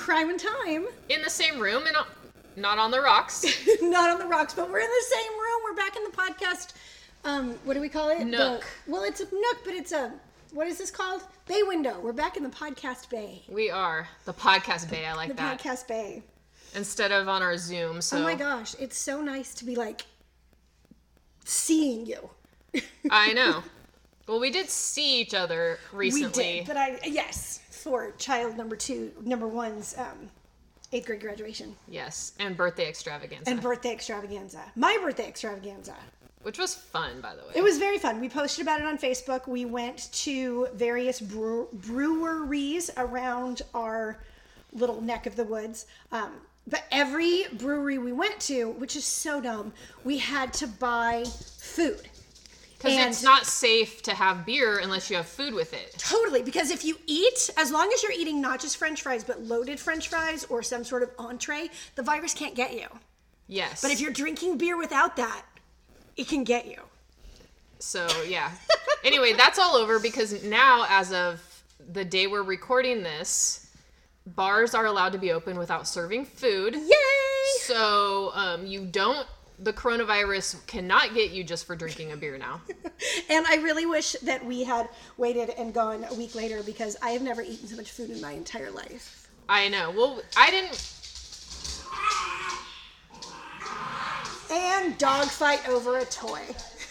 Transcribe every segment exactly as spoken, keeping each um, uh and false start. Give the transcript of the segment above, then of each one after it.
crime and time. In the same room and not on the rocks. Not on the rocks, but we're in the same room. We're back in the podcast. Um, what do we call it? Nook. The, well, it's a nook, but it's a, what is this called? Bay window. We're back in the podcast bay. We are. The podcast bay. I like the that. The podcast bay. Instead of on our Zoom. So. Oh my gosh. It's so nice to be like seeing you. I know. Well, we did see each other recently. We did, but I, yes, for child number two, number one's um, eighth grade graduation. Yes, and birthday extravaganza. And birthday extravaganza. My birthday extravaganza. Which was fun, by the way. It was very fun. We posted about it on Facebook. We went to various brew- breweries around our little neck of the woods. Um, but every brewery we went to, which is so dumb, we had to buy food. Because it's not safe to have beer unless you have food with it. Totally. Because if you eat, as long as you're eating not just French fries, but loaded French fries or some sort of entree, the virus can't get you. Yes. But if you're drinking beer without that, it can get you. So, yeah. Anyway, that's all over because now, as of the day we're recording this, bars are allowed to be open without serving food. Yay! So, um, you don't... The coronavirus cannot get you just for drinking a beer now. And I really wish that we had waited and gone a week later because I have never eaten so much food in my entire life. I know. Well, I didn't... And dog fight over a toy.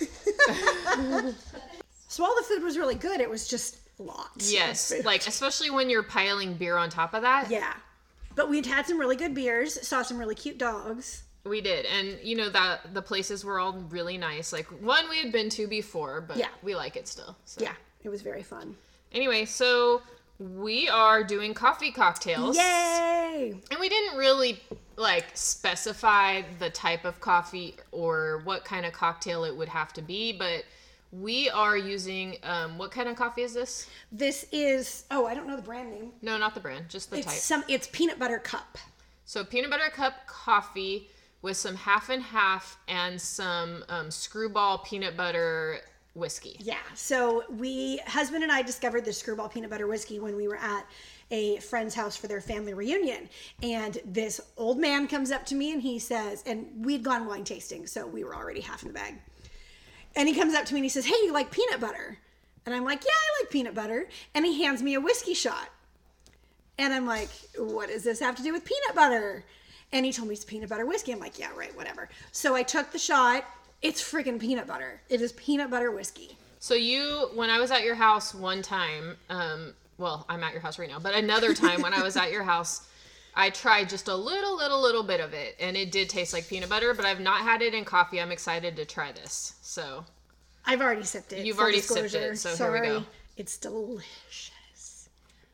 So all the food was really good. It was just lots. Yes. Like, especially when you're piling beer on top of that. Yeah. But we'd had some really good beers, saw some really cute dogs. We did. And, you know, that the places were all really nice. Like, one we had been to before, but yeah. we like it still. So. Yeah, it was very fun. Anyway, so we are doing coffee cocktails. Yay! And we didn't really, like, specify the type of coffee or what kind of cocktail it would have to be, but we are using, um, what kind of coffee is this? This is, oh, I don't know the brand name. No, not the brand, just the it's type. Some, it's peanut butter cup. So peanut butter cup coffee with some half and half and some um, Screwball peanut butter whiskey. Yeah. So we, husband and I discovered the Screwball peanut butter whiskey when we were at a friend's house for their family reunion. And this old man comes up to me and he says, and we'd gone wine tasting, so we were already half in the bag. And he comes up to me and he says, "Hey, you like peanut butter?" And I'm like, "Yeah, I like peanut butter." And he hands me a whiskey shot. And I'm like, "What does this have to do with peanut butter?" And he told me it's peanut butter whiskey. I'm like, "Yeah, right, whatever." So I took the shot. It's freaking peanut butter. It is peanut butter whiskey. So you, when I was at your house one time, um, well, I'm at your house right now, but another time when I was at your house, I tried just a little, little, little bit of it. And it did taste like peanut butter, but I've not had it in coffee. I'm excited to try this. So I've already sipped it. You've already sipped it, so Sorry. Here we go. It's delicious.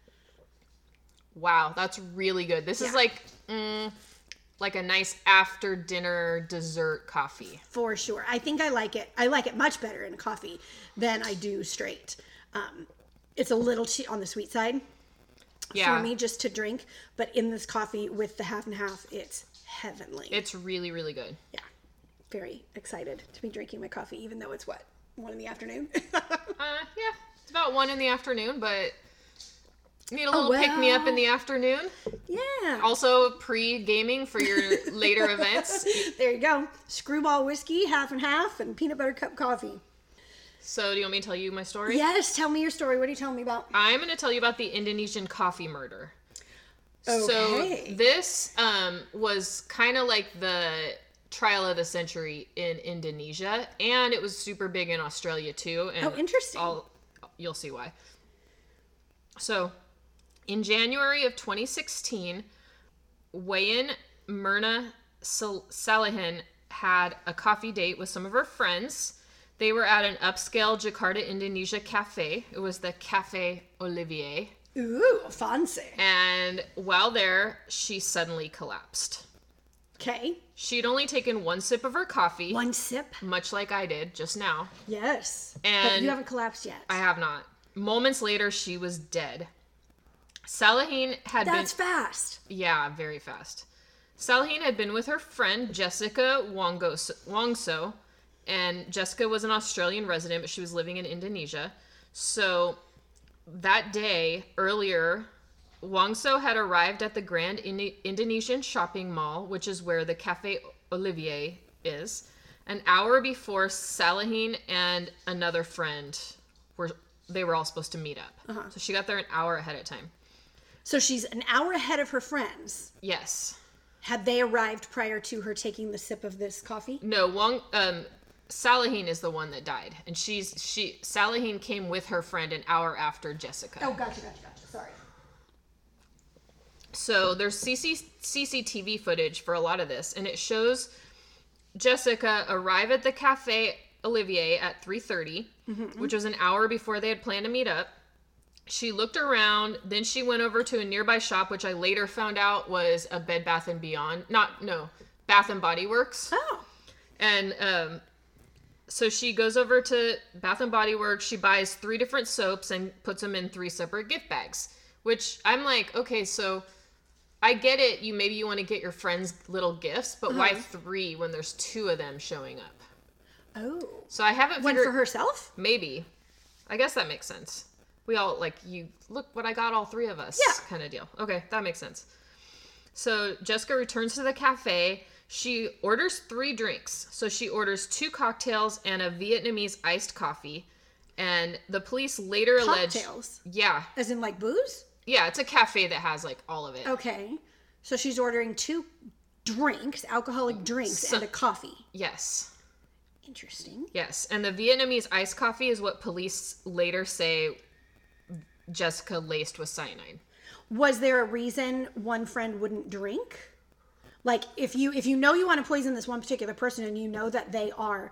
Wow, that's really good. This yeah. is like... Mm, like a nice after dinner dessert coffee. For sure. I think I like it. I like it much better in coffee than I do straight. Um, it's a little too on the sweet side yeah. for me just to drink. But in this coffee with the half and half, it's heavenly. It's really, really good. Yeah. Very excited to be drinking my coffee, even though it's what? One in the afternoon? uh, yeah. It's about one in the afternoon, but... Need a little oh, well. pick-me-up in the afternoon. Yeah. Also, pre-gaming for your later events. There you go. Screwball whiskey, half and half, and peanut butter cup coffee. So, do you want me to tell you my story? Yes, tell me your story. What are you telling me about? I'm going to tell you about the Indonesian coffee murder. Okay. So, this um, was kind of like the trial of the century in Indonesia, and it was super big in Australia, too. And oh, interesting. I'll, you'll see why. So... In January of twenty sixteen, Wayan Myrna Salihin had a coffee date with some of her friends. They were at an upscale Jakarta, Indonesia cafe. It was the Cafe Olivier. Ooh, fancy. And while there, she suddenly collapsed. Okay. She'd only taken one sip of her coffee. One sip? Much like I did just now. Yes. And but you haven't collapsed yet. I have not. Moments later, she was dead. Salihin had That's been... That's fast. Yeah, very fast. Salihin had been with her friend, Jessica Wongso, Wongso, and Jessica was an Australian resident, but she was living in Indonesia. So that day, earlier, Wongso had arrived at the Grand Indi- Indonesian Shopping Mall, which is where the Cafe Olivier is, an hour before Salihin and another friend were they were all supposed to meet up. Uh-huh. So she got there an hour ahead of time. So she's an hour ahead of her friends. Yes. Had they arrived prior to her taking the sip of this coffee? No, Wong um Salihin is the one that died, and she's she Salihin came with her friend an hour after Jessica. Oh, gotcha, gotcha, gotcha. Sorry. So there's C C T V footage for a lot of this, and it shows Jessica arrive at the Cafe Olivier at three thirty, mm-hmm. which was an hour before they had planned to meet up. She looked around, then she went over to a nearby shop, which I later found out was a Bed Bath and Beyond. Not, no, Bath and Body Works. Oh. And um, so she goes over to Bath and Body Works. She buys three different soaps and puts them in three separate gift bags, which I'm like, okay, so I get it. You maybe you want to get your friends little gifts, but uh-huh. why three when there's two of them showing up? Oh. So I haven't One figured... for herself? Maybe. I guess that makes sense. We all, like, you, look what I got all three of us. Yeah. Kind of deal. Okay, that makes sense. So Jessica returns to the cafe. She orders three drinks. So she orders two cocktails and a Vietnamese iced coffee. And the police later alleged... Cocktails? Yeah. As in, like, booze? Yeah, it's a cafe that has, like, all of it. Okay. So she's ordering two drinks, alcoholic drinks, So- and a coffee. Yes. Interesting. Yes, and the Vietnamese iced coffee is what police later say Jessica laced with cyanide. Was there a reason one friend wouldn't drink? Like, if you if you know you want to poison this one particular person and you know that they are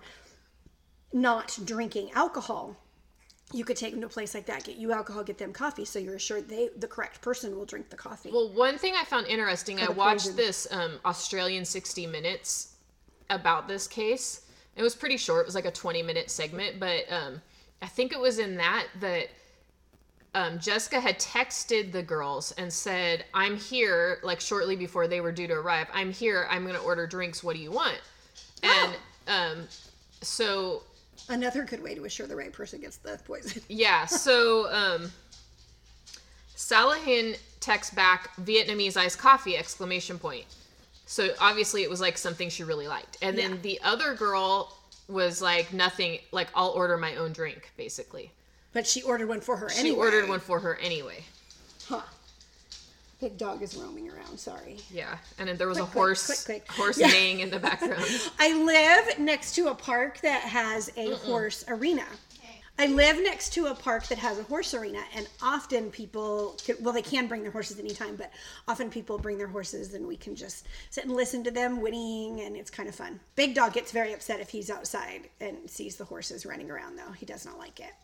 not drinking alcohol, you could take them to a place like that, get you alcohol, get them coffee, so you're assured they the correct person will drink the coffee. Well, one thing I found interesting, I the watched poison. this um, Australian sixty minutes about this case. It was pretty short. It was like a twenty minute segment, but um, I think it was in that that um, Jessica had texted the girls and said, I'm here, like shortly before they were due to arrive. I'm here. I'm going to order drinks. What do you want? And um, so... Another good way to assure the right person gets the poison. Yeah, so um, Salihin texts back Vietnamese iced coffee, exclamation point. So obviously it was like something she really liked. And then Yeah. the other girl was like nothing, like I'll order my own drink, basically. But she ordered one for her She anyway. ordered one for her anyway. Huh. Big dog is roaming around, sorry. Yeah, and then there was Quick, a quick, horse quick, quick. horse Yeah. neighing in the background. I live next to a park that has a Mm-mm. horse arena. I live next to a park that has a horse arena, and often people, can, well, they can bring their horses anytime, but often people bring their horses and we can just sit and listen to them whinnying, and it's kind of fun. Big Dog gets very upset if he's outside and sees the horses running around, though. He does not like it.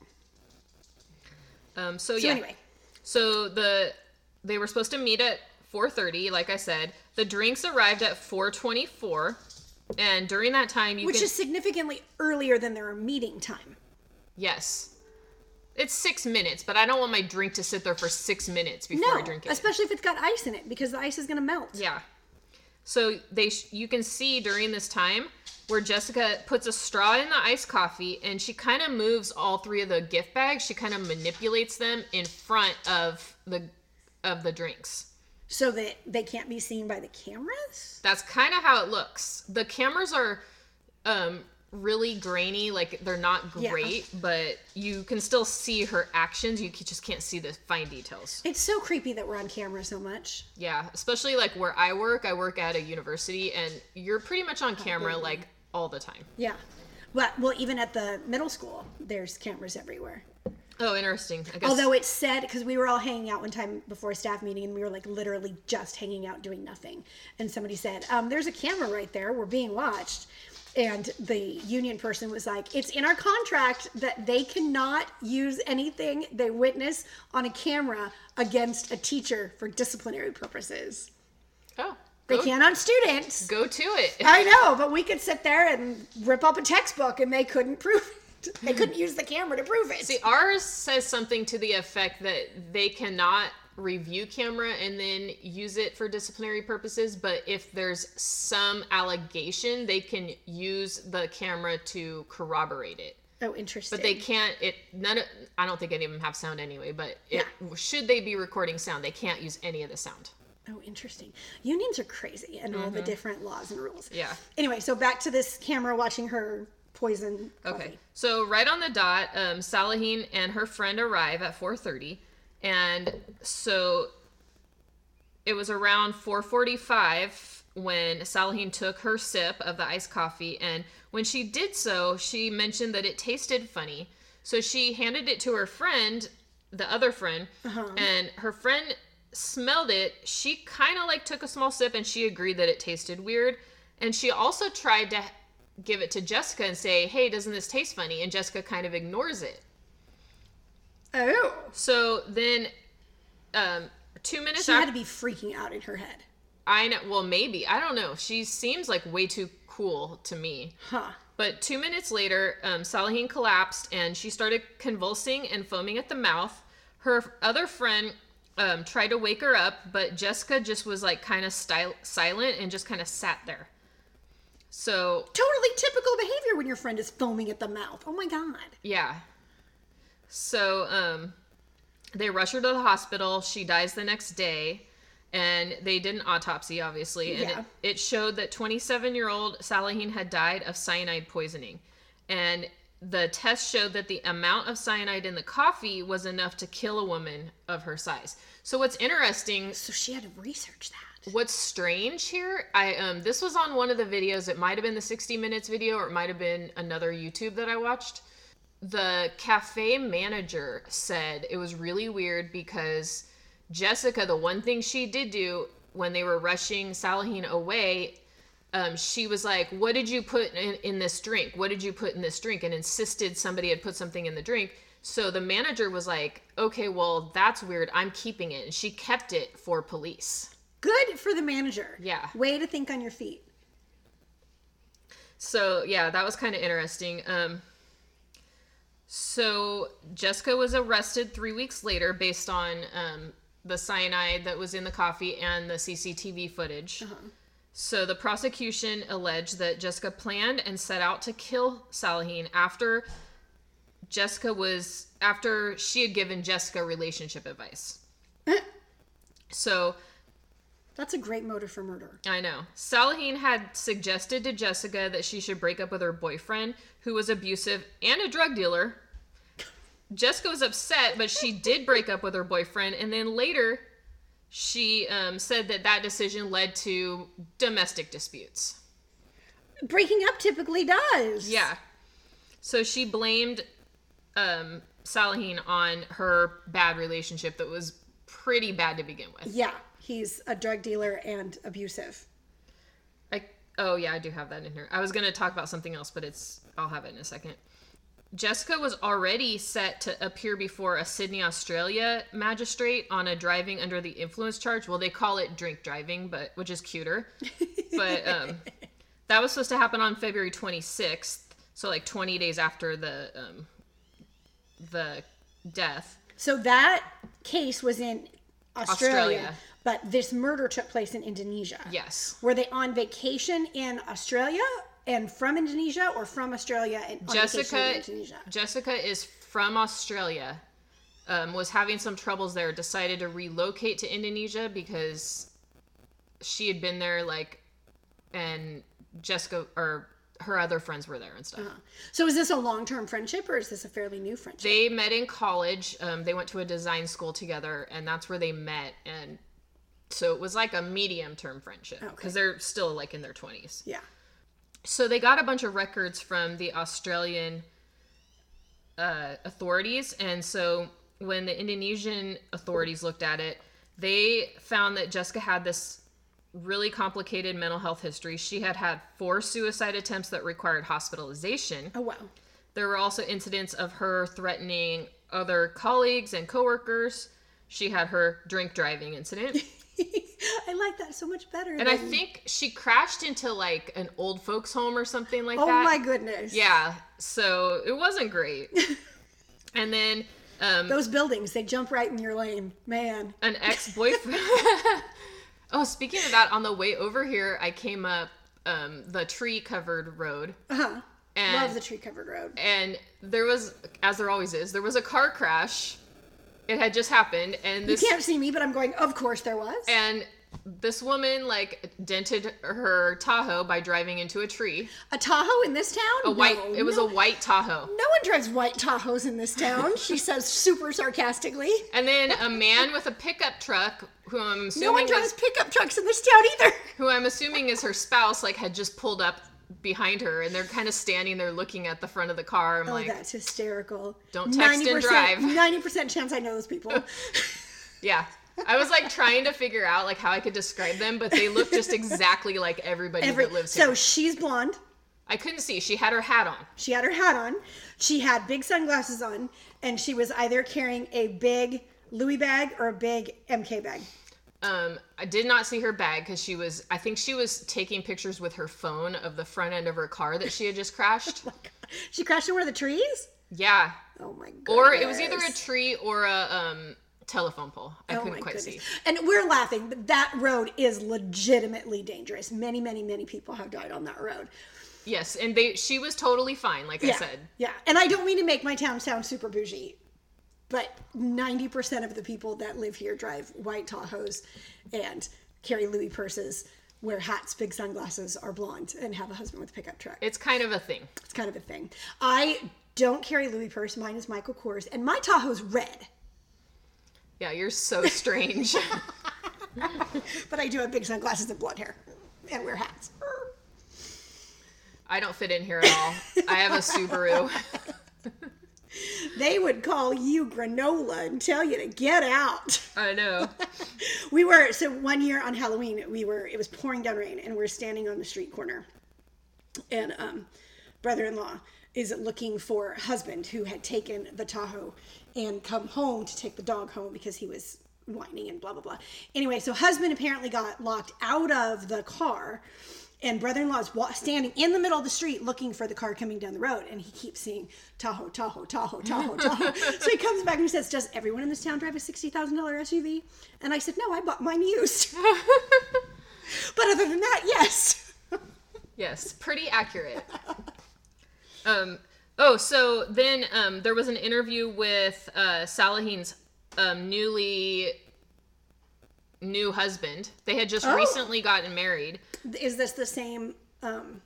Um, so, So yeah. anyway. So the they were supposed to meet at four thirty, like I said. The drinks arrived at four twenty-four, and during that time you Which can... is significantly earlier than their meeting time. Yes. It's six minutes, but I don't want my drink to sit there for six minutes before No, I drink it. especially if it's got ice in it, because the ice is going to melt. Yeah. So they sh- you can see during this time where Jessica puts a straw in the iced coffee, and she kind of moves all three of the gift bags. She kind of manipulates them in front of the of the drinks. So that they can't be seen by the cameras? That's kind of how it looks. The cameras are um, really grainy, like they're not great, yeah. but you can still see her actions. You just can't see the fine details. It's so creepy that we're on camera so much. Yeah, especially like where I work. I work at a university, and you're pretty much on camera oh, like all the time. Yeah. Well, well, even at the middle school, there's cameras everywhere. Oh, interesting. I guess. Although it said, because we were all hanging out one time before a staff meeting, and we were like literally just hanging out doing nothing. And somebody said, um, there's a camera right there. We're being watched. And the union person was like, it's in our contract that they cannot use anything they witness on a camera against a teacher for disciplinary purposes. Oh. They go, can on students. Go to it. I know, but we could sit there and rip up a textbook and they couldn't prove it. They couldn't use the camera to prove it. See, ours says something to the effect that they cannot review camera and then use it for disciplinary purposes, but if there's some allegation, they can use the camera to corroborate it. Oh, interesting. But they can't, it, none of, I don't think any of them have sound anyway, but it, yeah. should they be recording sound, they can't use any of the sound. Oh, interesting. Unions are crazy and mm-hmm. all the different laws and rules. Yeah. Anyway, so back to this camera watching her poison coffee. Okay. So right on the dot, um, Salehin and her friend arrive at four thirty. And so it was around four forty-five when Salehin took her sip of the iced coffee. And when she did so, she mentioned that it tasted funny. So she handed it to her friend, the other friend, uh-huh. and her friend smelled it. She kind of like took a small sip and she agreed that it tasted weird. And she also tried to give it to Jessica and say, hey, doesn't this taste funny? And Jessica kind of ignores it. Oh. So then um, two minutes She after, had to be freaking out in her head. I know. Well, maybe. I don't know. She seems like way too cool to me. Huh. But two minutes later, um, Salehin collapsed and she started convulsing and foaming at the mouth. Her other friend um, tried to wake her up, but Jessica just was like kind of sti- silent and just kind of sat there. So totally typical behavior when your friend is foaming at the mouth. Oh my God. Yeah. So um, they rush her to the hospital. She dies the next day. And they did an autopsy, obviously. And yeah. it, it showed that twenty-seven-year-old Salehin had died of cyanide poisoning. And the test showed that the amount of cyanide in the coffee was enough to kill a woman of her size. So what's interesting... So she had to research that. What's strange here, I um this was on one of the videos. It might have been the sixty minutes video, or it might have been another YouTube that I watched. The cafe manager said it was really weird because Jessica, the one thing she did do when they were rushing Salehin away, um, she was like, what did you put in, in this drink? What did you put in this drink? And insisted somebody had put something in the drink. So the manager was like, okay, well, that's weird. I'm keeping it. And she kept it for police. Good for the manager. Yeah. Way to think on your feet. So, yeah, that was kind of interesting. Um, so Jessica was arrested three weeks later based on um, the cyanide that was in the coffee and the C C T V footage. Uh-huh. So the prosecution alleged that Jessica planned and set out to kill Salehin after Jessica was, after she had given Jessica relationship advice. So... That's a great motive for murder. I know. Salehin had suggested to Jessica that she should break up with her boyfriend, who was abusive and a drug dealer. Jessica was upset, but she did break up with her boyfriend. And then later, she um, said that that decision led to domestic disputes. Breaking up typically does. Yeah. So she blamed um, Salehin on her bad relationship that was pretty bad to begin with. Yeah. He's a drug dealer and abusive. I oh yeah, I do have that in here. I was going to talk about something else, but it's I'll have it in a second. Jessica was already set to appear before a Sydney, Australia magistrate on a driving under the influence charge. Well, they call it drink driving, but which is cuter. But um, that was supposed to happen on February twenty-sixth, so like twenty days after the um, the death. So that case was in Australia. Australia. But this murder took place in Indonesia. Yes. Were they on vacation in Australia and from Indonesia, or from Australia and on Jessica, vacation in Indonesia? Jessica is from Australia, um, was having some troubles there, decided to relocate to Indonesia because she had been there, like, and Jessica, or her other friends were there and stuff. Uh-huh. So is this a long-term friendship, or is this a fairly new friendship? They met in college. Um, they went to a design school together, and that's where they met, and so it was like a medium-term friendship because okay. they're still like in their twenties. Yeah. So they got a bunch of records from the Australian uh, authorities. And so when the Indonesian authorities looked at it, they found that Jessica had this really complicated mental health history. She had had four suicide attempts that required hospitalization. Oh, wow. There were also incidents of her threatening other colleagues and coworkers. She had her drink driving incident. I like that so much better. And than... I think she crashed into like an old folks home or something like oh that. Oh my goodness. Yeah. So it wasn't great. And then... Um, Those buildings, they jump right in your lane. Man. An ex-boyfriend... Oh, speaking of that, on the way over here, I came up um, the tree-covered road. Uh-huh. And, Love the tree-covered road. And there was, as there always is, there was a car crash. It had just happened, and this... You can't see me, but I'm going, of course there was. And this woman, like, dented her Tahoe by driving into a tree. A Tahoe in this town? A white... No, it was no, a white Tahoe. No one drives white Tahoes in this town, she says super sarcastically. And then a man with a pickup truck, who I'm assuming No one drives is, pickup trucks in this town either. who I'm assuming is her spouse, like, had just pulled up behind her, and they're kind of standing there looking at the front of the car. I'm Oh, like, that's hysterical. Don't text and drive. ninety percent chance I know those people. Yeah. I was like trying to figure out like how I could describe them, but they look just exactly like everybody Every, that lives so here. she's blonde. I couldn't see. She had her hat on. She had her hat on. She had big sunglasses on, and she was either carrying a big Louis bag or a big M K bag. Um, I did not see her bag because she was, I think she was taking pictures with her phone of the front end of her car that she had just crashed. Oh my God. She crashed in one of the trees? Yeah. Oh my God. Or it was either a tree or a um, telephone pole. I oh couldn't my quite goodness. see. And we're laughing, but that road is legitimately dangerous. Many, many, many people have died on that road. Yes, and they she was totally fine, like yeah. I said. Yeah. And I don't mean to make my town sound super bougie, but ninety percent of the people that live here drive white Tahoes and carry Louis purses, wear hats, big sunglasses, are blonde, and have a husband with a pickup truck. It's kind of a thing. It's kind of a thing. I don't carry Louis purse. Mine is Michael Kors, and my Tahoe's red. Yeah, you're so strange. But I do have big sunglasses and blonde hair and wear hats. I don't fit in here at all. I have a Subaru. They would call you granola and tell you to get out. I know. We were, so one year on Halloween, we were, it was pouring down rain, and we we're standing on the street corner. And um, brother-in-law is looking for a husband who had taken the Tahoe and come home to take the dog home because he was whining and blah, blah, blah. Anyway, so husband apparently got locked out of the car, and brother-in-law is wa- standing in the middle of the street looking for the car coming down the road, and he keeps seeing Tahoe, Tahoe, Tahoe, Tahoe, Tahoe. So he comes back and he says, does everyone in this town drive a sixty thousand dollars S U V? And I said, no, I bought mine used. But other than that, yes. Yes, pretty accurate. Um, oh, so then um, there was an interview with uh, Salaheen's um, newly new husband. They had just Oh. recently gotten married. Is this the same um,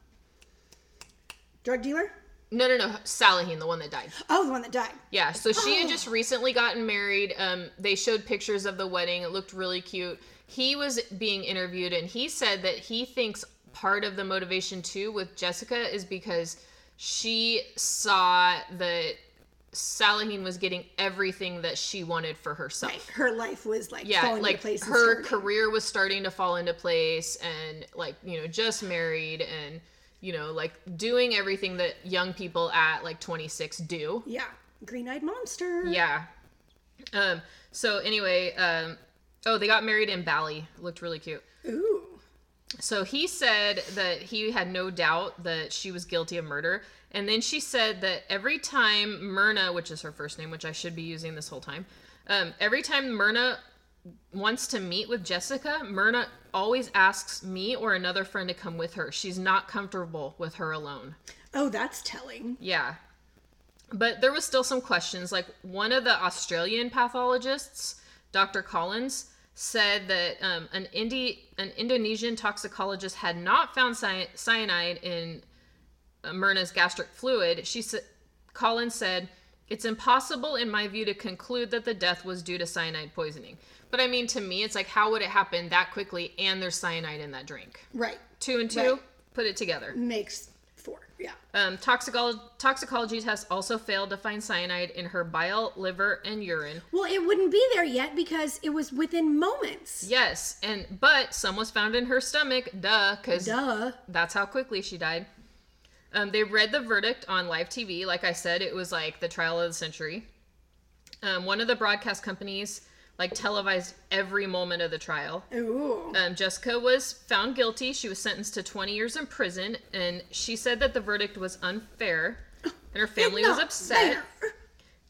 drug dealer? No, no, no. Salaheen, the one that died. Oh, the one that died. Yeah, so she had just recently gotten married. Um, they showed pictures of the wedding. It looked really cute. He was being interviewed, and he said that he thinks part of the motivation, too, with Jessica is because she saw that Salaheen was getting everything that she wanted for herself. Right. Her life was like Yeah, falling like into place. and her starting. career was starting to fall into place, and like, you know, just married and, you know, like doing everything that young people at like twenty-six do. Yeah. Green-eyed monster. Yeah. Um, so anyway, um, oh, they got married in Bali. Looked really cute. Ooh. So he said that he had no doubt that she was guilty of murder. And then she said that every time Myrna, which is her first name, which I should be using this whole time, um, every time Myrna wants to meet with Jessica, Myrna always asks me or another friend to come with her. She's not comfortable with her alone. Oh, that's telling. Yeah. But there was still some questions. Like one of the Australian pathologists, Doctor Collins, said that um, an, Indi- an Indonesian toxicologist had not found cy- cyanide in uh, Myrna's gastric fluid. She sa- Collins said, it's impossible in my view to conclude that the death was due to cyanide poisoning. But I mean, to me, it's like, how would it happen that quickly and there's cyanide in that drink? Right. Two and two, Right. put it together. Makes four. Yeah. Um, toxicolo- toxicology tests also failed to find cyanide in her bile, liver, and urine. Well, it wouldn't be there yet because it was within moments. Yes, and but some was found in her stomach, duh, because Duh. that's how quickly she died. Um, they read the verdict on live T V. Like I said, it was like the trial of the century. Um, one of the broadcast companies like televised every moment of the trial. Ooh. Um, Jessica was found guilty. She was sentenced to twenty years in prison, and she said that the verdict was unfair, and her family was Not upset. fair.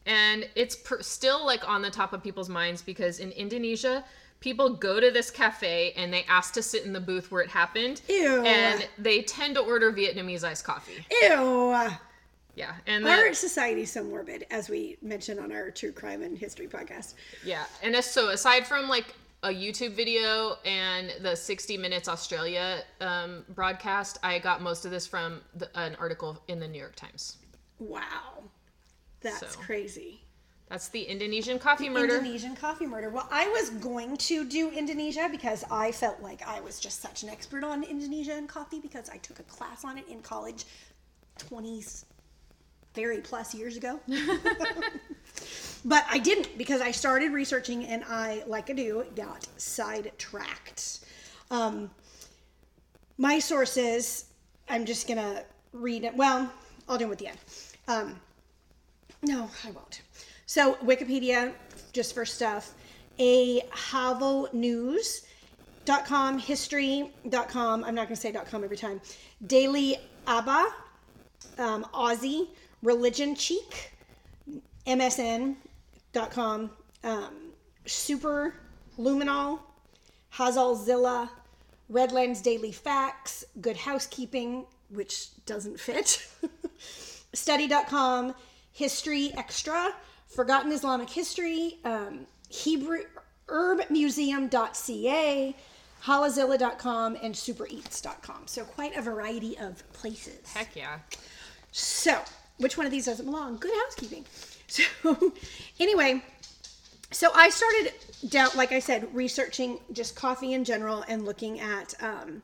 And it's pr- still like on the top of people's minds because in Indonesia, people go to this cafe and they ask to sit in the booth where it happened. Ew. And they tend to order Vietnamese iced coffee. Ew. Yeah. And our the, society's so morbid, as we mentioned on our true crime and history podcast. Yeah. And so aside from like a YouTube video and the sixty Minutes Australia um, broadcast, I got most of this from the, an article in the New York Times. Wow. That's So. crazy. That's the Indonesian coffee murder. Indonesian coffee murder. Well, I was going to do Indonesia because I felt like I was just such an expert on Indonesia and coffee because I took a class on it in college twenty very plus years ago. But I didn't because I started researching and I, like I do, got sidetracked. Um, my sources, I'm just going to read it. Well, I'll do them at the end. Um, no, I won't. So Wikipedia, just for stuff, a Havo News dot com, history dot com, I'm not going to say .com every time, Daily Abba, um, Aussie, Religion Cheek, M S N dot com, um, Super Luminol, Hazalzilla, Redlands Daily Facts, Good Housekeeping, which doesn't fit, Study dot com, History Extra, Forgotten Islamic History, um, Hebrew Herb Museum dot C A, Halazilla dot com, and Super Eats dot com. So quite a variety of places. Heck yeah. So, which one of these doesn't belong? Good Housekeeping. So, anyway, so I started down, like I said, researching just coffee in general and looking at, um,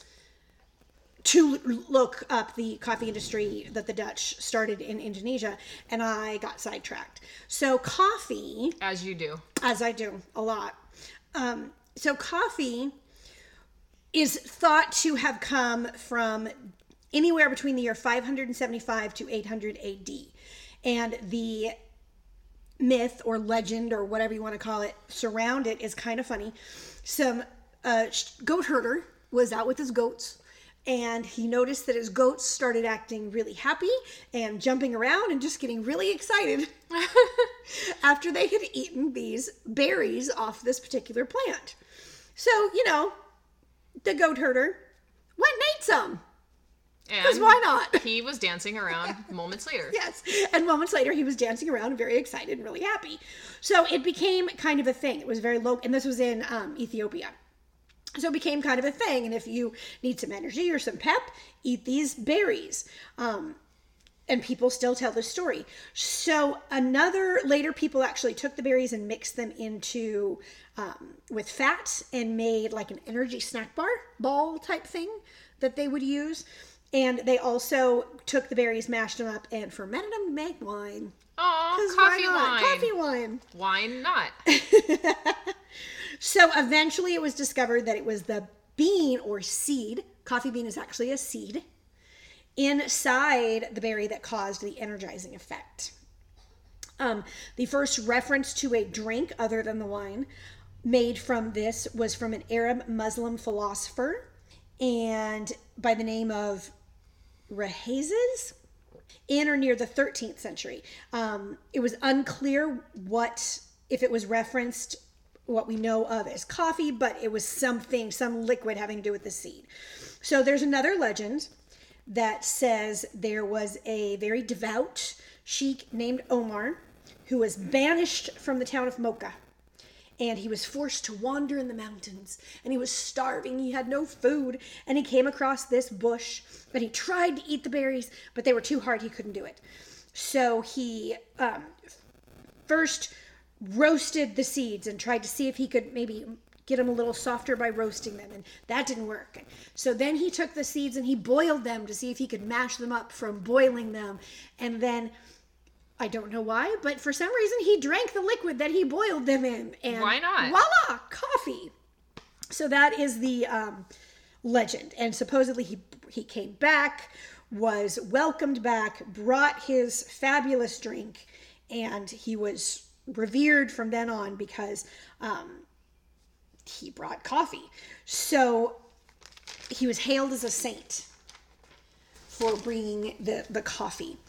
to look up the coffee industry that the Dutch started in Indonesia, and I got sidetracked. So coffee, As you do. as I do a lot, um, so coffee is thought to have come from anywhere between the year five hundred seventy-five to eight hundred A D. And the myth or legend or whatever you want to call it surround it is kind of funny. Some uh, goat herder was out with his goats, and he noticed that his goats started acting really happy and jumping around and just getting really excited after they had eaten these berries off this particular plant. So, you know, the goat herder went and ate some. Because And why not? He was dancing around moments later. Yes. And moments later, he was dancing around, very excited and really happy. So it became kind of a thing. It was very low. And this was in um, Ethiopia. So it became kind of a thing. And if you need some energy or some pep, eat these berries. Um, and people still tell this story. So another, later people actually took the berries and mixed them into, um, with fat and made like an energy snack bar ball type thing that they would use. And they also took the berries, mashed them up, and fermented them to make wine. Aw, coffee wine. Coffee wine. Wine not. So eventually it was discovered that it was the bean or seed. Coffee bean is actually a seed inside the berry that caused the energizing effect. Um, the first reference to a drink other than the wine made from this was from an Arab Muslim philosopher and by the name of Rahazes in or near the thirteenth century. Um, it was unclear what, if it was referenced, what we know of as coffee, but it was something, some liquid having to do with the seed. So there's another legend that says there was a very devout sheikh named Omar who was banished from the town of Mocha. And he was forced to wander in the mountains. And he was starving. He had no food. And he came across this bush. And he tried to eat the berries, but they were too hard. He couldn't do it. So he um, first roasted the seeds and tried to see if he could maybe get them a little softer by roasting them. And that didn't work. So then he took the seeds and he boiled them to see if he could mash them up from boiling them. And then, I don't know why, but for some reason he drank the liquid that he boiled them in. And why not? Voila, coffee. So that is the um, legend. And supposedly he he came back, was welcomed back, brought his fabulous drink, and he was revered from then on because um, he brought coffee. So he was hailed as a saint for bringing the, the coffee.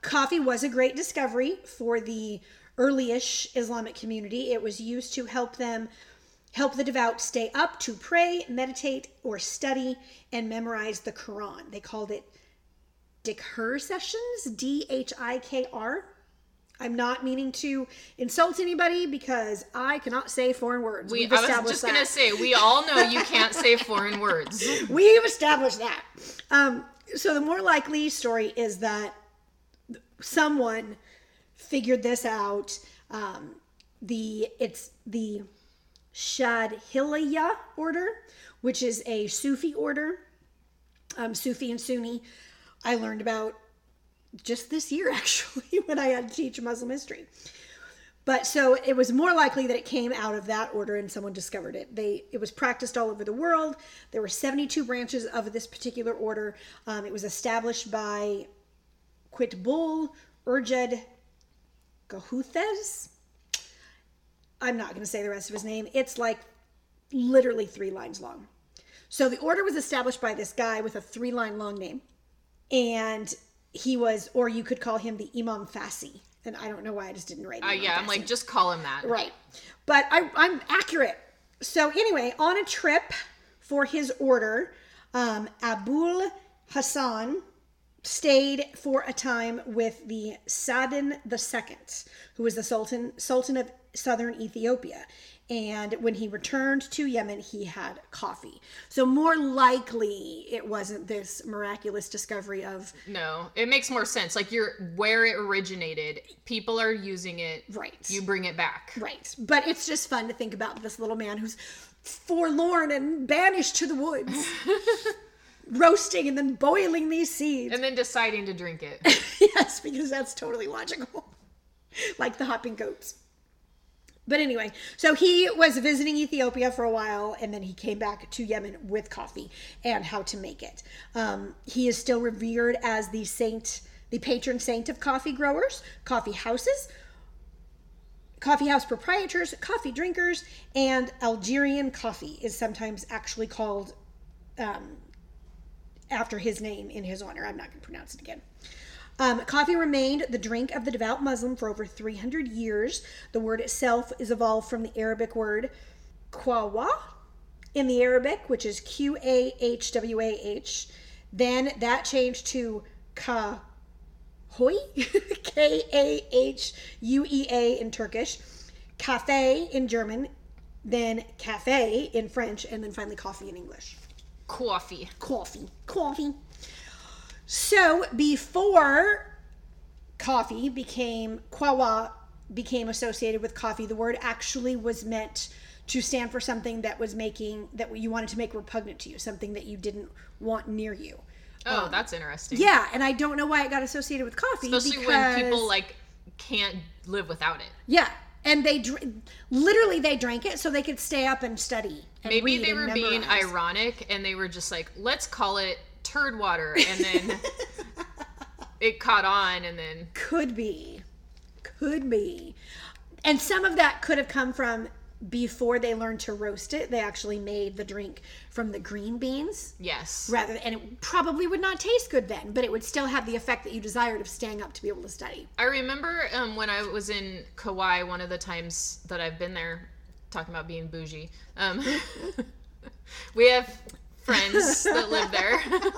Coffee was a great discovery for the early-ish Islamic community. It was used to help them help the devout stay up to pray, meditate, or study and memorize the Quran. They called it Dhikr sessions, D H I K R. I'm not meaning to insult anybody because I cannot say foreign words. We, We've I was established just going to that. say, we all know you can't say foreign words. We've established that. Um, so the more likely story is that someone figured this out. Um, the it's the Shadhiliya order, which is a Sufi order. Um, Sufi and Sunni, I learned about just this year, actually, when I had to teach Muslim history. But so it was more likely that it came out of that order and someone discovered it. They It was practiced all over the world. There were seventy-two branches of this particular order. Um, it was established by Qutbul Urjad Gahuthes. I'm not going to say the rest of his name. It's like literally three lines long. So the order was established by this guy with a three line long name. And he was, or you could call him the Imam Fasi. And I don't know why I just didn't write it. Uh, yeah, I'm like, just call him that. Right. But I, I'm accurate. So anyway, on a trip for his order, um, Abul Hassan stayed for a time with the Saddin the Second, who was the Sultan Sultan of southern Ethiopia. And when he returned to Yemen, he had coffee. So more likely it wasn't this miraculous discovery of... No, it makes more sense. Like, you're where it originated. People are using it. Right. You bring it back. Right. But it's just fun to think about this little man who's forlorn and banished to the woods. Roasting and then boiling these seeds. And then deciding to drink it. Yes, because that's totally logical. Like the hopping goats. But anyway, so he was visiting Ethiopia for a while, and then he came back to Yemen with coffee and how to make it. Um, he is still revered as the saint, the patron saint of coffee growers, coffee houses, coffee house proprietors, coffee drinkers, and Algerian coffee is sometimes actually called um, after his name in his honor. I'm not going to pronounce it again. Um, coffee remained the drink of the devout Muslim for over three hundred years. The word itself is evolved from the Arabic word qawa in the Arabic, which is Q A H W A H. Then that changed to kahoy, K A H U E A in Turkish, cafe in German, then cafe in French, and then finally coffee in English. Coffee. Coffee. Coffee. So before coffee became, qawa became associated with coffee, the word actually was meant to stand for something that was making, that you wanted to make repugnant to you, something that you didn't want near you. Oh, um, that's interesting. Yeah, and I don't know why it got associated with coffee. Especially because, when people, like, can't live without it. Yeah, and they, dr- literally they drank it so they could stay up and study and Maybe read they and were memorize. being ironic, and they were just like, let's call it turd water, and then it caught on, and then Could be. Could be. And some of that could have come from before they learned to roast it. They actually made the drink from the green beans. yes. Rather, and it probably would not taste good then, but it would still have the effect that you desired of staying up to be able to study. I remember um, when I was in Kauai, one of the times that I've been there, talking about being bougie, um, we have friends that live there.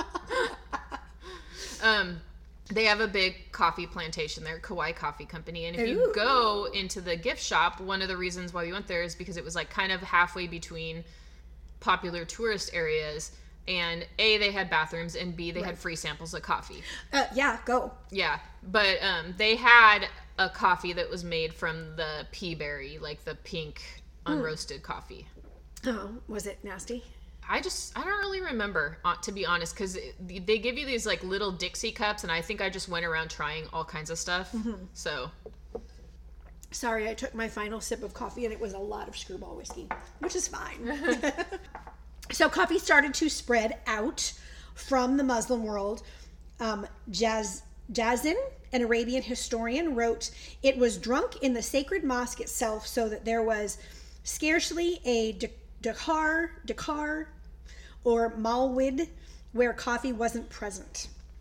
um, they have a big coffee plantation there, Kauai Coffee Company. And if you Ooh. go into the gift shop, one of the reasons why we went there is because it was like kind of halfway between popular tourist areas. And A, they had bathrooms, and B, they Right. had free samples of coffee. Uh, yeah, go. Yeah, but um, they had a coffee that was made from the pea berry, like the pink unroasted coffee. Oh, was it nasty? I just, I don't really remember, uh, to be honest, because they give you these like little Dixie cups, and I think I just went around trying all kinds of stuff. Mm-hmm. So, Sorry, I took my final sip of coffee and it was a lot of screwball whiskey, which is fine. So coffee started to spread out from the Muslim world. Um, Jaz, Jazin, an Arabian historian, wrote, "It was drunk in the sacred mosque itself, so that there was scarcely a Dakar, Dakar, or Malwid where coffee wasn't present."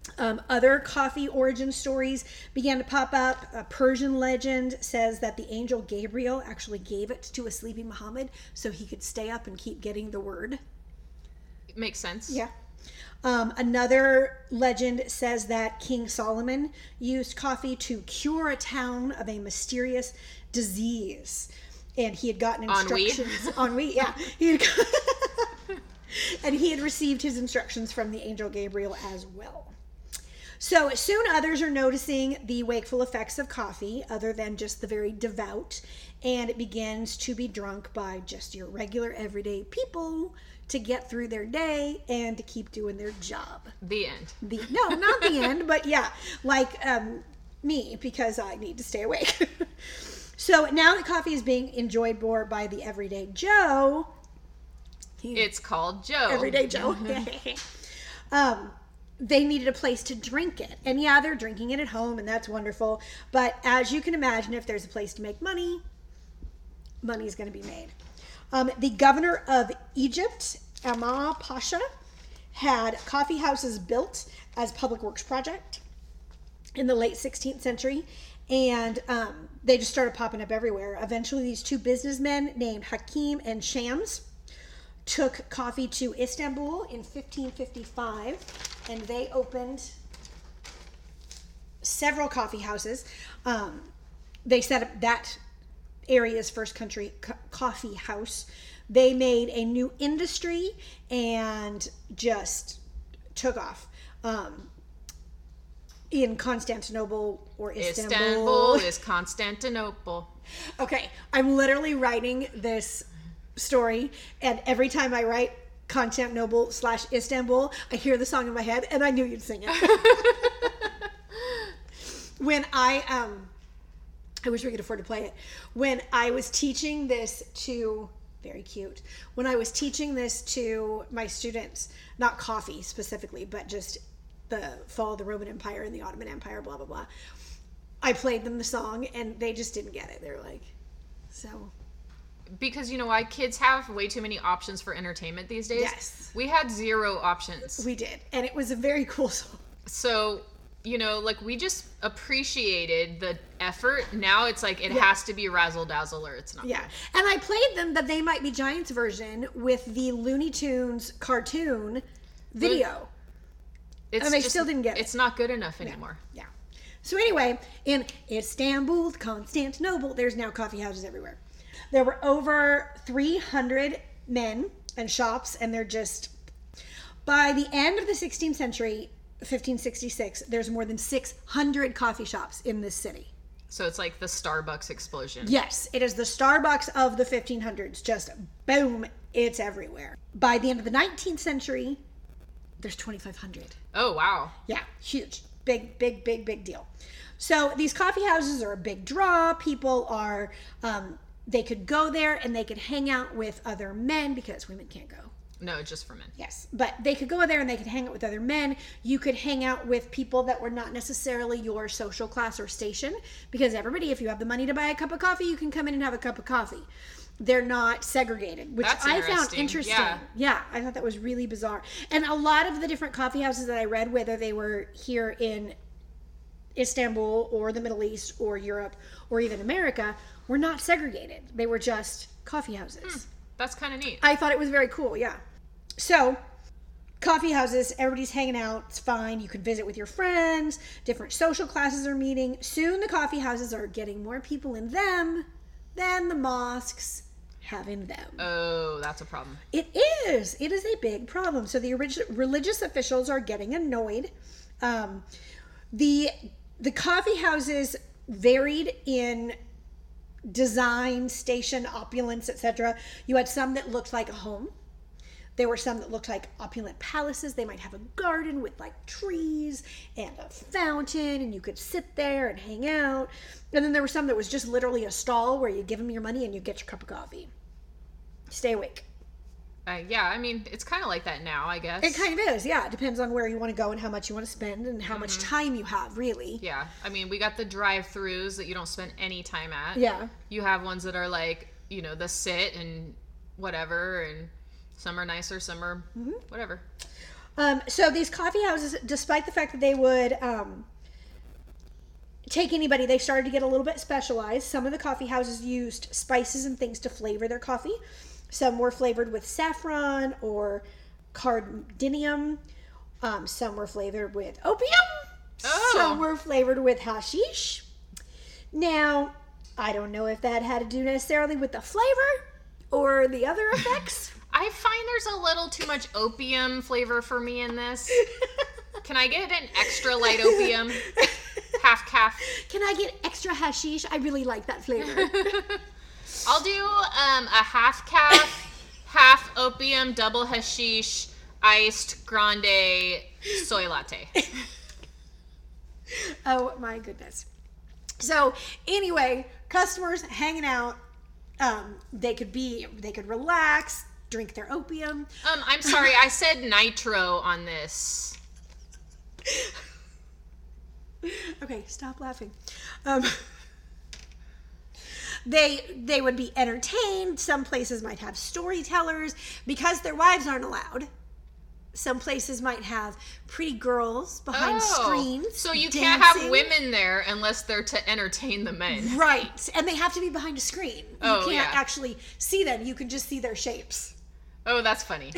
Um, other coffee origin stories began to pop up. A Persian legend says that the angel Gabriel actually gave it to a sleeping Muhammad so he could stay up and keep getting the word. It makes sense. Yeah. Um, another legend says that King Solomon used coffee to cure a town of a mysterious disease. And he had gotten instructions. Ennui? Yeah. He had got, and he had received his instructions from the angel Gabriel as well. So soon others are noticing the wakeful effects of coffee, other than just the very devout, and it begins to be drunk by just your regular everyday people to get through their day and to keep doing their job. The end. The no, not the end, but yeah, like um, me, because I need to stay awake. So now that coffee is being enjoyed more by the everyday Joe, he, it's called Joe. Everyday Joe. um. They needed a place to drink it. And yeah, they're drinking it at home, and that's wonderful. But as you can imagine, if there's a place to make money, money is going to be made. Um, the governor of Egypt, Amar Pasha, had coffee houses built as public works project in the late sixteenth century. And um, they just started popping up everywhere. Eventually, these two businessmen named Hakim and Shams took coffee to Istanbul in fifteen fifty-five, and they opened several coffee houses. Um, they set up that area's first country co- coffee house. They made a new industry and just took off. Um, in Constantinople or Istanbul. Istanbul is Constantinople. Okay, I'm literally writing this story, and every time I write Constantinople slash Istanbul, I hear the song in my head, and I knew you'd sing it. When I um I wish we could afford to play it. When I was teaching this to very cute. When I was teaching this to my students, not coffee specifically, but just the fall of the Roman Empire and the Ottoman Empire, blah blah blah. I played them the song, and they just didn't get it. They're like, so. Because you know why? Kids have way too many options for entertainment these days. Yes. We had zero options. We did. And it was a very cool song. So, you know, like we just appreciated the effort. Now it's like it Yeah. has to be razzle dazzle or it's not. Yeah. And I played them the They Might Be Giants version with the Looney Tunes cartoon video. It's And they just, still didn't get it. It's not good enough anymore. Yeah. So anyway, in Istanbul, Constantinople, there's now coffee houses everywhere. There were over three hundred men and shops, and they're just, by the end of the sixteenth century, fifteen sixty-six, there's more than six hundred coffee shops in this city. So it's like the Starbucks explosion. Yes, it is the Starbucks of the fifteen hundreds. Just boom, it's everywhere. By the end of the nineteenth century, there's twenty-five hundred. Oh, wow. Yeah, huge. Big, big, big, big deal. So these coffee houses are a big draw. People are, um, they could go there and they could hang out with other men because women can't go. No, just for men. Yes, but they could go there and they could hang out with other men. You could hang out with people that were not necessarily your social class or station, because everybody, if you have the money to buy a cup of coffee, you can come in and have a cup of coffee. They're not segregated, which That's I found interesting. interesting. Yeah. yeah, I thought that was really bizarre. And a lot of the different coffee houses that I read, whether they were here in Istanbul or the Middle East or Europe or even America, were not segregated. They were just coffee houses. Hmm. That's kind of neat. I thought it was very cool, yeah. So, coffee houses, everybody's hanging out, it's fine. You can visit with your friends, different social classes are meeting. Soon the coffee houses are getting more people in them than the mosques have in them. Oh, that's a problem. It is. It is a big problem. So the orig- religious officials are getting annoyed. Um, the the coffee houses varied in design, station, opulence, et cetera. You had some that looked like a home. There were some that looked like opulent palaces. They might have a garden with like trees and a fountain, and you could sit there and hang out. And then there were some that was just literally a stall where you give them your money and you get your cup of coffee. Stay awake. Uh, yeah, I mean, it's kind of like that now, I guess. It kind of is, yeah. It depends on where you want to go and how much you want to spend and how much time you have, really. Yeah, I mean, we got the drive-thrus that you don't spend any time at. Yeah. You have ones that are like, you know, the sit and whatever, and some are nicer, some are whatever. Um, so these coffee houses, despite the fact that they would um, take anybody, they started to get a little bit specialized. Some of the coffee houses used spices and things to flavor their coffee. Some were flavored with saffron or cardinium. Um, some were flavored with opium. Oh. Some were flavored with hashish. Now, I don't know if that had to do necessarily with the flavor or the other effects. I find there's a little too much opium flavor for me in this. Can I get an extra light opium? Half calf. Can I get extra hashish? I really like that flavor. I'll do um, a half calf, half opium, double hashish, iced grande soy latte. Oh my goodness. So anyway, customers hanging out, um, they could be, they could relax, drink their opium. Um, I'm sorry, I said nitro on this. Okay, stop laughing. Um, they they would be entertained. Some places might have storytellers because their wives aren't allowed. Some places might have pretty girls behind Oh, screens. So you dancing. can't have women there unless they're to entertain the men. Right. And they have to be behind a screen. Oh, you can't yeah. actually see them. You can just see their shapes. Oh, that's funny.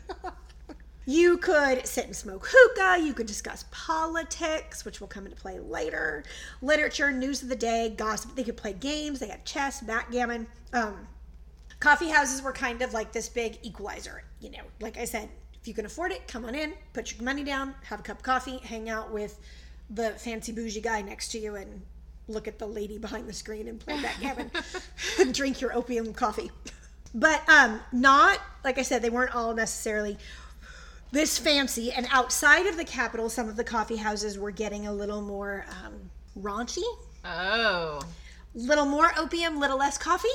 You could sit and smoke hookah. You could discuss politics, which will come into play later. Literature, news of the day, gossip. They could play games. They had chess, backgammon. Um, coffee houses were kind of like this big equalizer. You know, like I said, if you can afford it, come on in, put your money down, have a cup of coffee, hang out with the fancy bougie guy next to you, and look at the lady behind the screen and play backgammon and drink your opium coffee. But um, not, like I said, they weren't all necessarily this fancy. And outside of the capital, some of the coffee houses were getting a little more um, raunchy. Oh. Little more opium, little less coffee.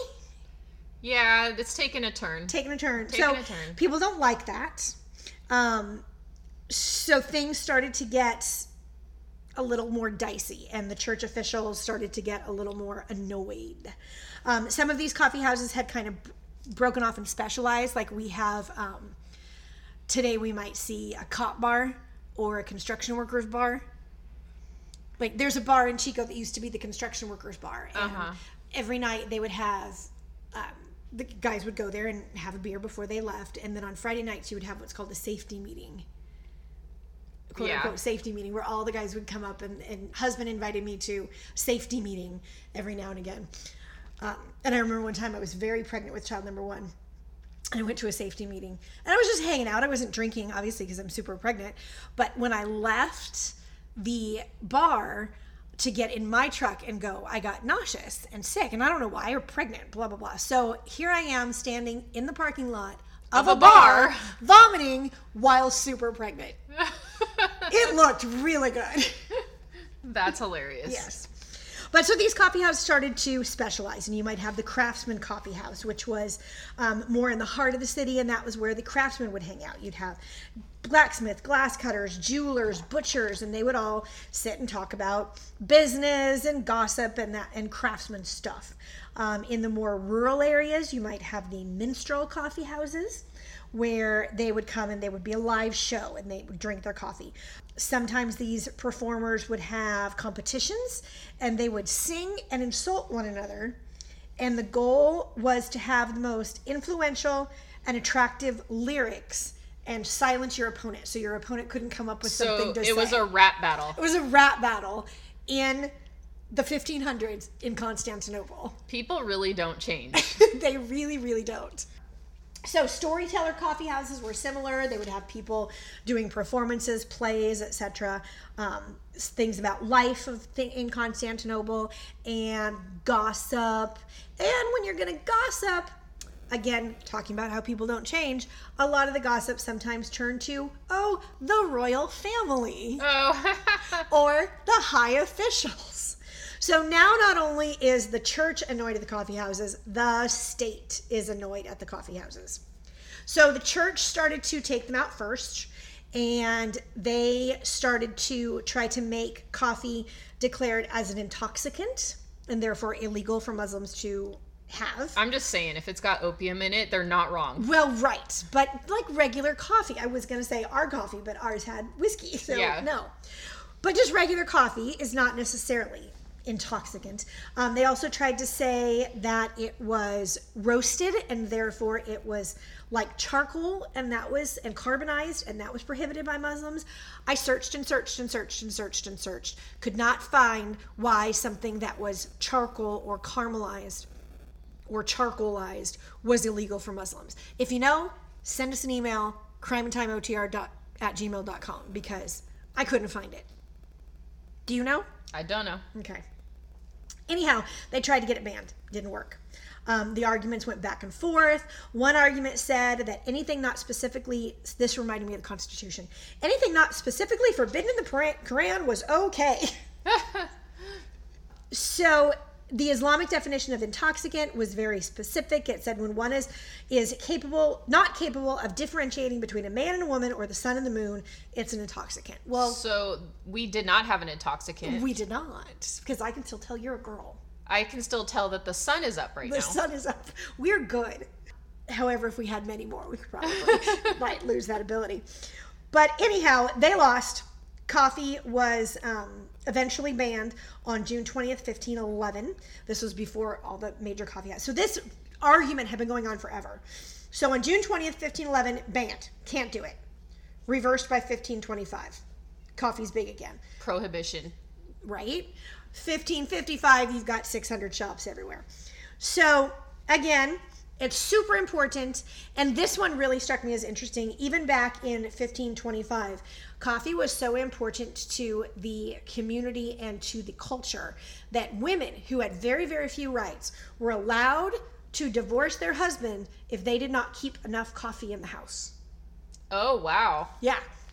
Yeah, it's taking a turn. Taking a turn. Taking so a turn. people don't like that. Um, so things started to get a little more dicey, and the church officials started to get a little more annoyed. Um, some of these coffee houses had kind of b- broken off and specialized. Like we have um, today, we might see a cop bar or a construction workers bar. Like there's a bar in Chico that used to be the construction workers bar, and Uh-huh. every every night they would have. Um, the guys would go there and have a beer before they left, and then on Friday nights you would have what's called a safety meeting, quote Yeah. unquote safety meeting, where all the guys would come up, and, and husband invited me to safety meeting every now and again. Um, and I remember one time I was very pregnant with child number one, and I went to a safety meeting, and I was just hanging out. I wasn't drinking, obviously, because I'm super pregnant. But when I left the bar to get in my truck and go, I got nauseous and sick, and I don't know why, or pregnant, blah, blah, blah. So here I am standing in the parking lot of, Of a, a bar, bar. vomiting while super pregnant. It looked really good. That's hilarious. Yes. But so these coffee houses started to specialize, and you might have the Craftsman Coffee House, which was um, more in the heart of the city, and that was where the craftsmen would hang out. You'd have blacksmith, glass cutters, jewelers, butchers, and they would all sit and talk about business and gossip and that and craftsman stuff. Um, in the more rural areas, you might have the minstrel coffee houses, where they would come and there would be a live show and they would drink their coffee. Sometimes these performers would have competitions and they would sing and insult one another. And the goal was to have the most influential and attractive lyrics and silence your opponent, so your opponent couldn't come up with So something to it say. was a rap battle. It was a rap battle in the fifteen hundreds in Constantinople. People really don't change. They really, really don't. So storyteller coffee houses were similar. They would have people doing performances, plays, et cetera. Um, things about life of th- in Constantinople and gossip. And when you're going to gossip, again, talking about how people don't change, a lot of the gossip sometimes turn to, oh, the royal family Oh. or the high officials. So now not only is the church annoyed at the coffee houses, the state is annoyed at the coffee houses. So the church started to take them out first, and they started to try to make coffee declared as an intoxicant and therefore illegal for Muslims to have. I'm just saying, if it's got opium in it, they're not wrong. Well, right. But like regular coffee. I was going to say our coffee, but ours had whiskey. So Yeah. no. But just regular coffee is not necessarily intoxicant. Um, they also tried to say that it was roasted and therefore it was like charcoal and that was and carbonized and that was prohibited by Muslims. I searched and searched and searched and searched and searched. Could not find why something that was charcoal or caramelized or charcoalized was illegal for Muslims. If you know, send us an email, crimeandtimeotr at gmail dot com, because I couldn't find it. Do you know? I don't know. Okay. Anyhow, they tried to get it banned. Didn't work. Um, the arguments went back and forth. One argument said that anything not specifically, this reminded me of the Constitution, anything not specifically forbidden in the Quran was okay. So the Islamic definition of intoxicant was very specific. It said when one is is capable, not capable of differentiating between a man and a woman or the sun and the moon, it's an intoxicant. Well, So we did not have an intoxicant. we did not, because I can still tell you're a girl. I can still tell that the sun is up right The now. sun is up. We're good. However, if we had many more, we could probably might lose that ability. But anyhow, they lost. Coffee was um, eventually banned on June twentieth, fifteen eleven. This was before all the major coffee houses. So this argument had been going on forever. So on June twentieth, fifteen eleven, banned. Can't do it. Reversed by fifteen twenty-five. Coffee's big again. Prohibition. Right? fifteen fifty-five, you've got six hundred shops everywhere. So again, it's super important. And this one really struck me as interesting. Even back in fifteen twenty-five, coffee was so important to the community and to the culture that women who had very, very few rights were allowed to divorce their husband if they did not keep enough coffee in the house. Oh, wow. Yeah.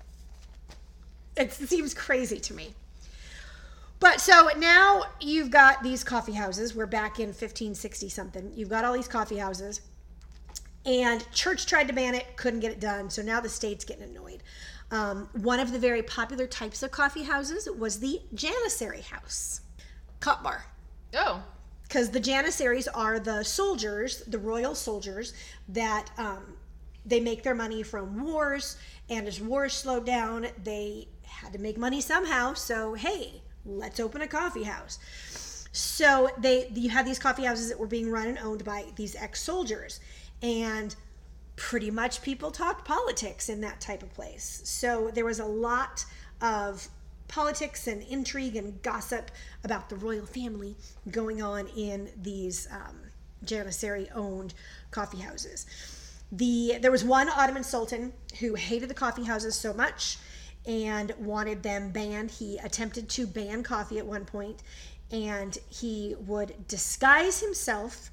It's, it seems crazy to me. But so now you've got these coffee houses. We're back in fifteen sixty something. You've got all these coffee houses. And church tried to ban it, couldn't get it done. So now the state's getting annoyed. Um, one of the very popular types of coffee houses was the Janissary house. Cop bar. Oh. Because the Janissaries are the soldiers, the royal soldiers, that um, they make their money from wars. And as wars slowed down, they had to make money somehow. So, hey, let's open a coffee house. So they you had these coffee houses that were being run and owned by these ex-soldiers. And pretty much people talked politics in that type of place. So there was a lot of politics and intrigue and gossip about the royal family going on in these um, Janissary-owned coffee houses. The there was one Ottoman sultan who hated the coffee houses so much and wanted them banned. He attempted to ban coffee at one point, and he would disguise himself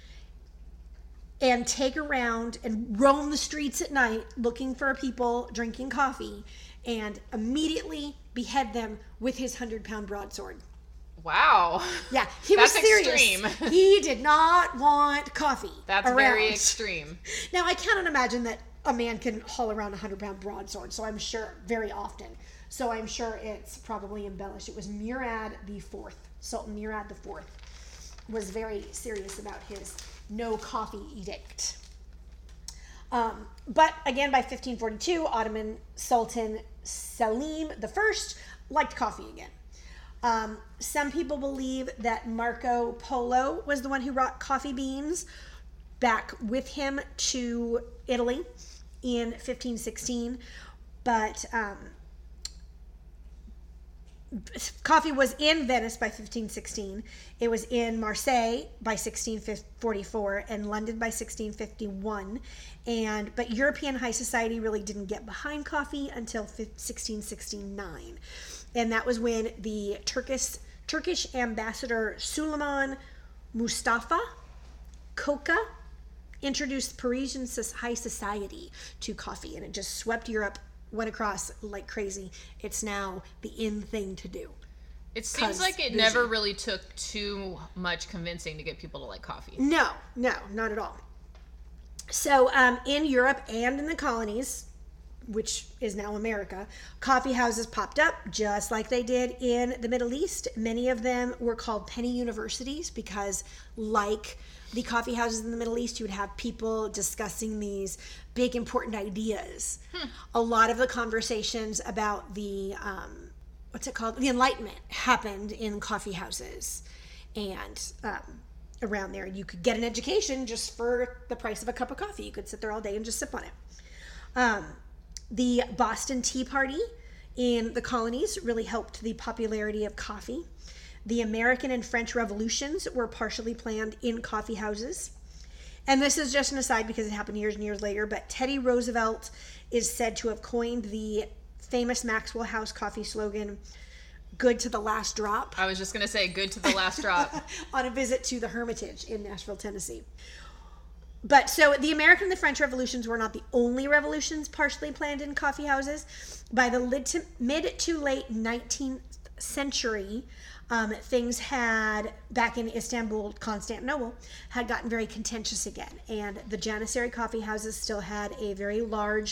and take around and roam the streets at night looking for people drinking coffee and immediately behead them with his hundred-pound broadsword. Wow. Yeah, he That's was serious. extreme. He did not want coffee. That's around. very extreme. Now, I cannot imagine that a man can haul around a hundred-pound broadsword, so I'm sure, very often. So I'm sure it's probably embellished. It was Murad the Fourth. Sultan Murad the Fourth was very serious about his no coffee edict. Um, but again, by fifteen forty-two, Ottoman Sultan Selim the First liked coffee again. Um, some people believe that Marco Polo was the one who brought coffee beans back with him to Italy in fifteen sixteen, but um, coffee was in Venice by fifteen sixteen. It was in Marseille by sixteen forty-four and London by sixteen fifty-one. And but European high society really didn't get behind coffee until sixteen sixty-nine. And that was when the Turkish Turkish ambassador Suleiman Mustafa Koka introduced Parisian high society to coffee, and it just swept Europe, went across like crazy. It's now the in thing to do. It seems like it never really took too much convincing to get people to like coffee. No, no, not at all. So um, in Europe and in the colonies, which is now America, coffee houses popped up just like they did in the Middle East. Many of them were called penny universities because, like the coffee houses in the Middle East, you would have people discussing these big important ideas. Hmm. A lot of the conversations about the, um, what's it called? The Enlightenment happened in coffee houses. And um, around there, you could get an education just for the price of a cup of coffee. You could sit there all day and just sip on it. Um, the Boston Tea Party in the colonies really helped the popularity of coffee. The American and French revolutions were partially planned in coffee houses. And this is just an aside because it happened years and years later, but Teddy Roosevelt is said to have coined the famous Maxwell House coffee slogan, "Good to the last drop." I was just going to say, good to the last drop. On a visit to the Hermitage in Nashville, Tennessee. But so the American and the French revolutions were not the only revolutions partially planned in coffee houses. By the to, mid to late nineteenth century, um, things had, back in Istanbul, Constantinople, had gotten very contentious again. And the Janissary coffee houses still had a very large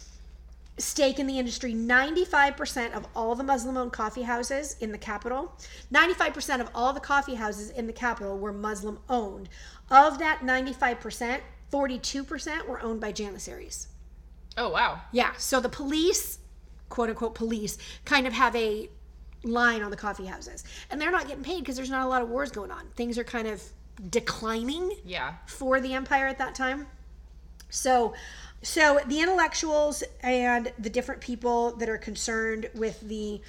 stake in the industry. ninety-five percent of all the Muslim-owned coffee houses in the capital, ninety-five percent of all the coffee houses in the capital were Muslim-owned. Of that ninety-five percent, forty-two percent were owned by Janissaries. Oh, wow. Yeah, so the police, quote-unquote police, kind of have a line on the coffee houses. And they're not getting paid because there's not a lot of wars going on. Things are kind of declining yeah. for the empire at that time. So... So the intellectuals and the different people that are concerned with the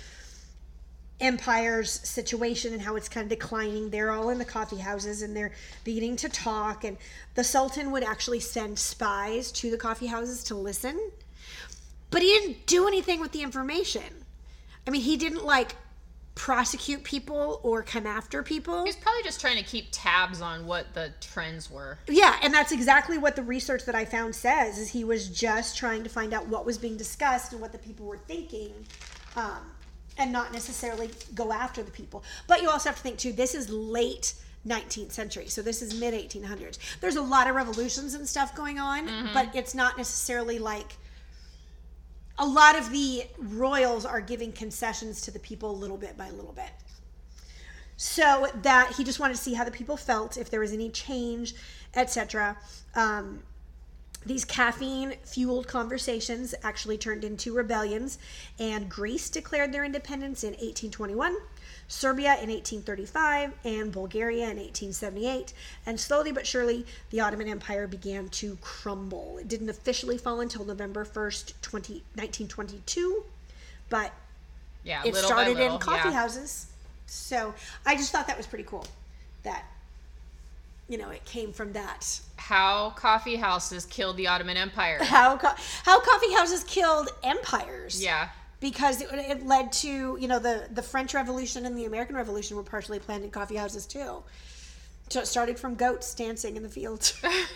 empire's situation and how it's kind of declining, they're all in the coffee houses and they're beginning to talk. And the Sultan would actually send spies to the coffee houses to listen. But he didn't do anything with the information. I mean, he didn't like prosecute people or come after people. He's probably just trying to keep tabs on what the trends were. Yeah, and that's exactly what the research that I found says, is he was just trying to find out what was being discussed and what the people were thinking, um, and not necessarily go after the people. But you also have to think, too, this is late nineteenth century, so this is mid eighteen hundreds. There's a lot of revolutions and stuff going on, mm-hmm. but it's not necessarily like... A lot of the royals are giving concessions to the people little bit by little bit. So that he just wanted to see how the people felt, if there was any change, et cetera. Um, these caffeine-fueled conversations actually turned into rebellions, and Greece declared their independence in eighteen twenty-one, Serbia in eighteen thirty-five, and Bulgaria in eighteen seventy-eight. And slowly but surely, the Ottoman Empire began to crumble. It didn't officially fall until November first, nineteen twenty-two, but yeah, it little started by little, in coffee yeah. houses. So I just thought that was pretty cool, that, you know, it came from that. How coffee houses killed the Ottoman Empire. How co- how coffee houses killed empires. Yeah. Because it, it led to, you know, the, the French Revolution and the American Revolution were partially planned in coffee houses too. So it started from goats dancing in the fields.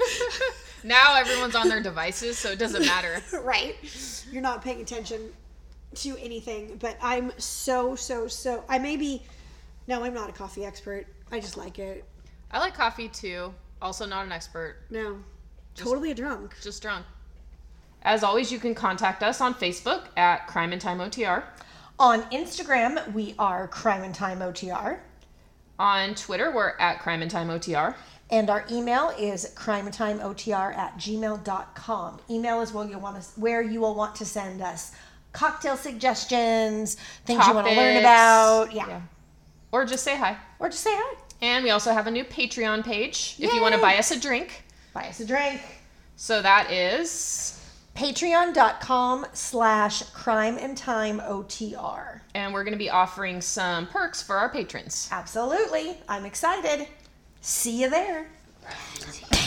Now everyone's on their devices, so it doesn't matter. Right. You're not paying attention to anything. But I'm so, so, so... I may be... No, I'm not a coffee expert. I just like it. I like coffee too. Also not an expert. No. Just, totally a drunk. Just drunk. As always, you can contact us on Facebook at Crime and Time O T R. On Instagram, we are Crime and Time O T R. On Twitter, we're at Crime and Time O T R. And our email is crimeandtimeotr at gmail dot com. Email is where you want to, where you will want to send us cocktail suggestions, things Topics. you want to learn about. Yeah. yeah. Or just say hi. Or just say hi. And we also have a new Patreon page Yay. if you want to buy us a drink. Buy us a drink. So that is... Patreon.com slash crime and time OTR. And we're going to be offering some perks for our patrons. Absolutely. I'm excited. See you there.